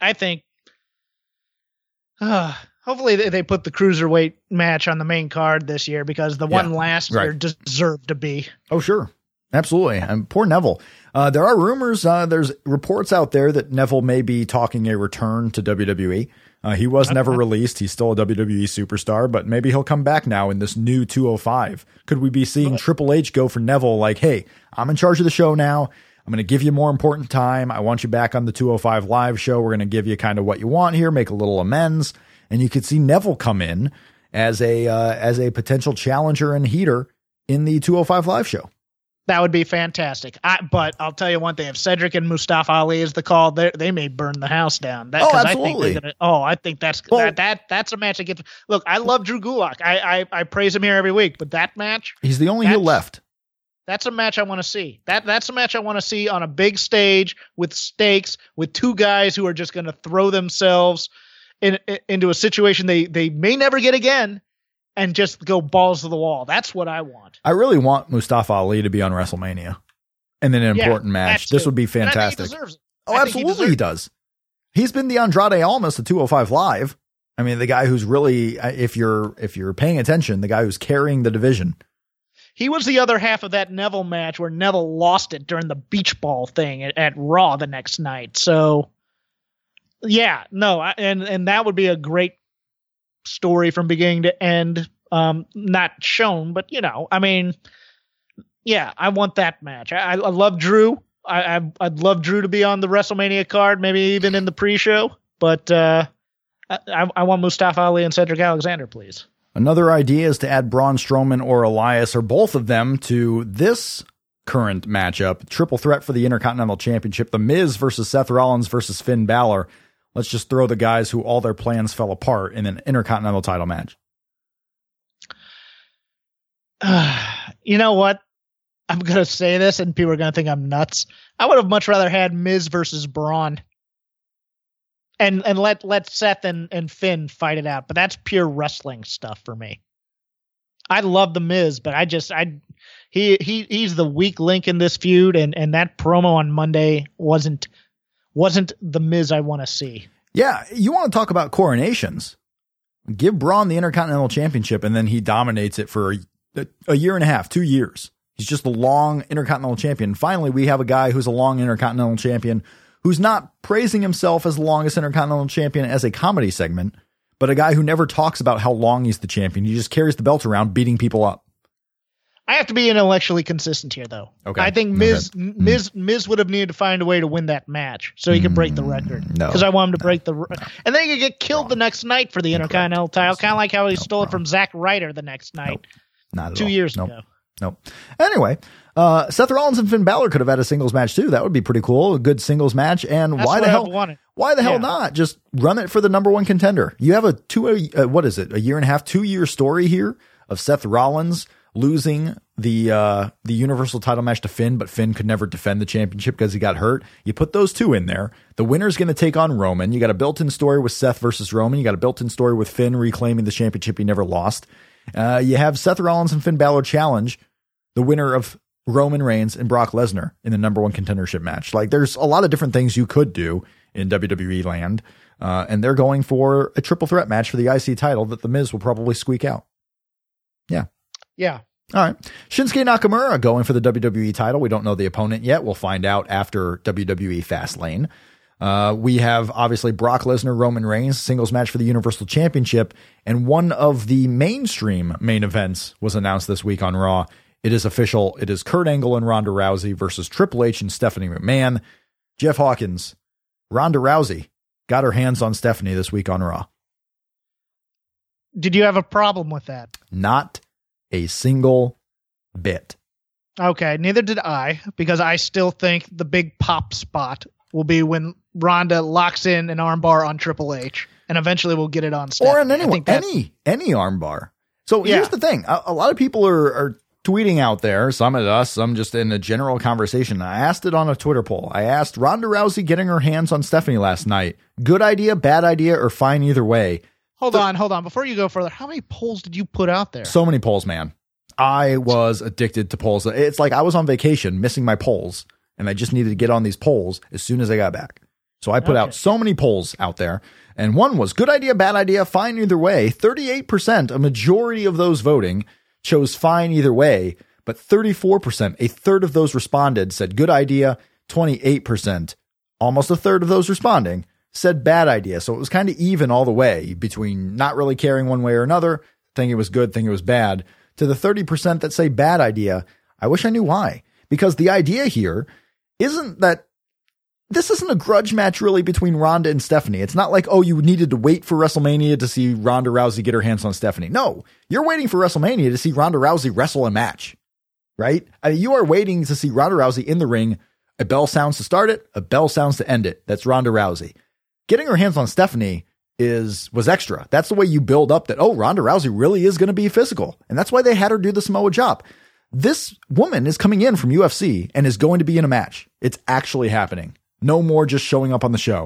hopefully they put the Cruiserweight match on the main card this year because the one last year deserved to be. Oh, sure. Absolutely. And poor Neville. There are rumors, there's reports out there that Neville may be talking a return to WWE. He was never released. He's still a WWE superstar, but maybe he'll come back now in this new 205. Could we be seeing Triple H go for Neville like, hey, I'm in charge of the show now. I'm going to give you more important time. I want you back on the 205 live show. We're going to give you kind of what you want here, make a little amends. And you could see Neville come in as a potential challenger and heater in the 205 live show. That would be fantastic. But I'll tell you one thing: if Cedric and Mustafa Ali is the call, they may burn the house down. Absolutely. I think that's a match that gets. Look, I love Drew Gulak. I praise him here every week, but that match, he's the only heel left. That's a match I want to see. That's a match I want to see on a big stage with stakes, with 2 guys who are just going to throw themselves into a situation they may never get again and just go balls to the wall. That's what I want. I really want Mustafa Ali to be on WrestleMania and then an important match. This would be fantastic. Oh, absolutely he does. He's been the Andrade Almas at 205 Live. I mean, the guy who's really, if you're paying attention, the guy who's carrying the division. He was the other half of that Neville match where Neville lost it during the beach ball thing at Raw the next night. So, yeah, no, and that would be a great story from beginning to end. Not shown, but I mean, yeah, I want that match. I love Drew. I'd love Drew to be on the WrestleMania card, maybe even in the pre-show. But I want Mustafa Ali and Cedric Alexander, please. Another idea is to add Braun Strowman or Elias or both of them to this current matchup. Triple threat for the Intercontinental Championship. The Miz versus Seth Rollins versus Finn Balor. Let's just throw the guys who all their plans fell apart in an Intercontinental title match. You know what? I'm going to say this and people are going to think I'm nuts. I would have much rather had Miz versus Braun. And let Seth and Finn fight it out. But that's pure wrestling stuff for me. I love the Miz, but he's the weak link in this feud, and that promo on Monday wasn't the Miz I want to see. Yeah, you want to talk about coronations. Give Braun the Intercontinental Championship, and then he dominates it for a year and a half, 2 years. He's just the long Intercontinental Champion. Finally, we have a guy who's a long Intercontinental Champion who's not praising himself as the longest Intercontinental Champion as a comedy segment, but a guy who never talks about how long he's the champion. He just carries the belt around beating people up. I have to be intellectually consistent here, though. Okay. I think Miz would have needed to find a way to win that match so he could break the record. Because I want him to break the record. And then he could get killed the next night for the Intercontinental title, kind of like how he stole it from Zack Ryder the next night. Not at 2 years ago. Nope. Anyway, Seth Rollins and Finn Balor could have had a singles match too. That would be pretty cool. A good singles match. And that's why the hell not? Just run it for the number one contender. You have a 2 year story here of Seth Rollins losing the Universal title match to Finn, but Finn could never defend the championship because he got hurt. You put those two in there. The winner's going to take on Roman. You got a built-in story with Seth versus Roman. You got a built-in story with Finn reclaiming the championship he never lost. You have Seth Rollins and Finn Balor challenge the winner of Roman Reigns and Brock Lesnar in the number one contendership match. Like, there's a lot of different things you could do in WWE land. And they're going for a triple threat match for the IC title that the Miz will probably squeak out. Yeah. Yeah. All right. Shinsuke Nakamura going for the WWE title. We don't know the opponent yet. We'll find out after WWE Fastlane. We have obviously Brock Lesnar, Roman Reigns, singles match for the Universal Championship. And one of the mainstream main events was announced this week on Raw. It is official. It is Kurt Angle and Ronda Rousey versus Triple H and Stephanie McMahon. Jeff Hawkins, Ronda Rousey got her hands on Stephanie this week on Raw. Did you have a problem with that? Not a single bit. Okay, neither did I, because I still think the big pop spot will be when Ronda locks in an armbar on Triple H, and eventually we'll get it on Stephanie. Or on anyone, any armbar. So here's the thing. A lot of people are tweeting out there, some at us, some just in a general conversation. I asked it on a Twitter poll. I asked Ronda Rousey getting her hands on Stephanie last night. Good idea, bad idea, or fine either way. Hold on. Before you go further, how many polls did you put out there? So many polls, man. I was addicted to polls. It's like I was on vacation missing my polls, and I just needed to get on these polls as soon as I got back. So I put out so many polls out there, and one was good idea, bad idea, fine either way. 38%, a majority of those voting, chose fine either way, but 34%, a third of those responded, said good idea. 28%, almost a third of those responding, said bad idea. So it was kind of even all the way between not really caring one way or another, thinking it was good, thinking it was bad, to the 30% that say bad idea. I wish I knew why. Because the idea here isn't that this isn't a grudge match really between Ronda and Stephanie. It's not like, oh, you needed to wait for WrestleMania to see Ronda Rousey get her hands on Stephanie. No, you're waiting for WrestleMania to see Ronda Rousey wrestle a match, right? I mean, you are waiting to see Ronda Rousey in the ring. A bell sounds to start it. A bell sounds to end it. That's Ronda Rousey. Getting her hands on Stephanie was extra. That's the way you build up that, oh, Ronda Rousey really is going to be physical. And that's why they had her do the Samoa Drop. This woman is coming in from UFC and is going to be in a match. It's actually happening. No more just showing up on the show.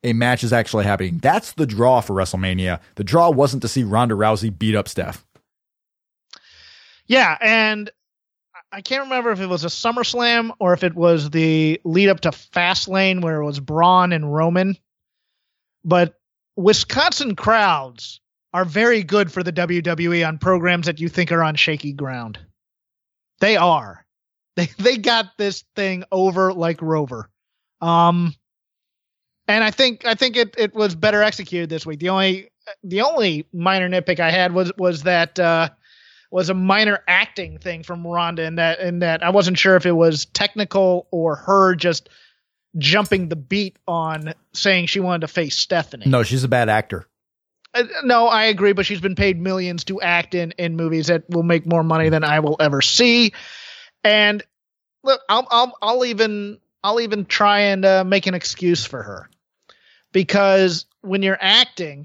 a match is actually happening. That's the draw for WrestleMania. The draw wasn't to see Ronda Rousey beat up Steph. Yeah, and I can't remember if it was a SummerSlam or if it was the lead up to Fastlane where it was Braun and Roman. But Wisconsin crowds are very good for the WWE on programs that you think are on shaky ground. They are. They got this thing over like Rover. And I think it was better executed this week. The only minor nitpick I had was that was a minor acting thing from Ronda in that I wasn't sure if it was technical or her just jumping the beat on saying she wanted to face Stephanie. No, she's a bad actor. No, I agree, but she's been paid millions to act in movies that will make more money than I will ever see. And look, I'll even try and make an excuse for her, because when you're acting,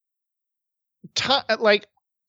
like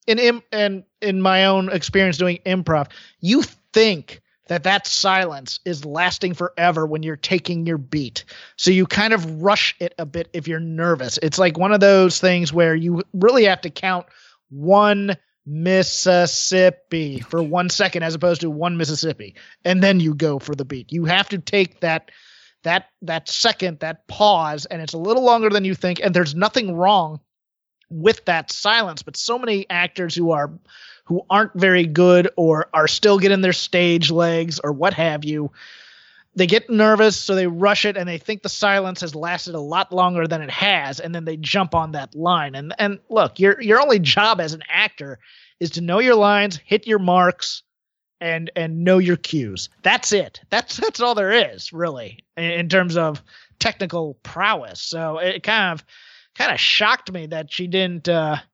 in my own experience doing improv, you think that silence is lasting forever when you're taking your beat. So you kind of rush it a bit if you're nervous. It's like one of those things where you really have to count one Mississippi for 1 second as opposed to one Mississippi, and then you go for the beat. You have to take that second, that pause, and it's a little longer than you think, and there's nothing wrong with that silence. But so many actors who aren't very good or are still getting their stage legs or what have you, they get nervous, so they rush it, and they think the silence has lasted a lot longer than it has, and then they jump on that line. And look, your only job as an actor is to know your lines, hit your marks, and know your cues. That's it. That's all there is, really, in terms of technical prowess. So it kind of shocked me that she didn't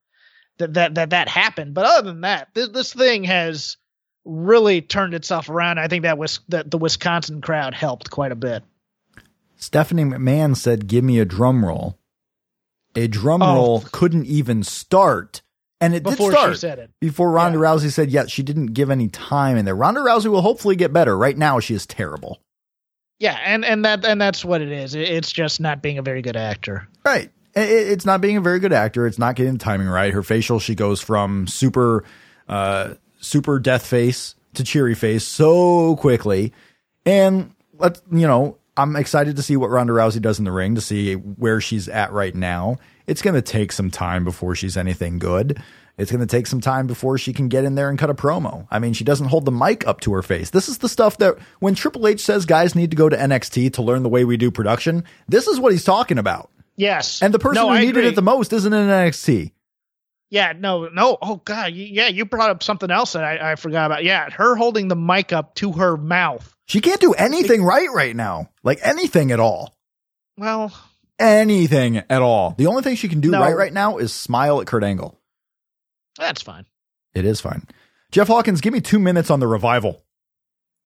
that happened. But other than that, this thing has really turned itself around. I think that the Wisconsin crowd helped quite a bit. Stephanie McMahon said, "Give me a drum roll." A drum roll couldn't even start. And it before did start she said it. Before Ronda Rousey said yes. She didn't give any time in there. Ronda Rousey will hopefully get better. Right now, she is terrible. Yeah, and that's what it is. It's just not being a very good actor. Right. It's not being a very good actor. It's not getting the timing right. Her facial, she goes from super death face to cheery face so quickly. And I'm excited to see what Ronda Rousey does in the ring, to see where she's at right now. It's going to take some time before she's anything good. It's going to take some time before she can get in there and cut a promo. I mean, she doesn't hold the mic up to her face. This is the stuff that when Triple H says guys need to go to NXT to learn the way we do production, this is what he's talking about. Yes. And the person who needed it the most isn't in NXT. Yeah, no. Oh, God. Yeah, you brought up something else that I forgot about. Yeah, her holding the mic up to her mouth. She can't do anything right now. Like anything at all. Well, anything at all. The only thing she can do right now is smile at Kurt Angle. That's fine. It is fine. Jeff Hawkins, give me 2 minutes on the Revival.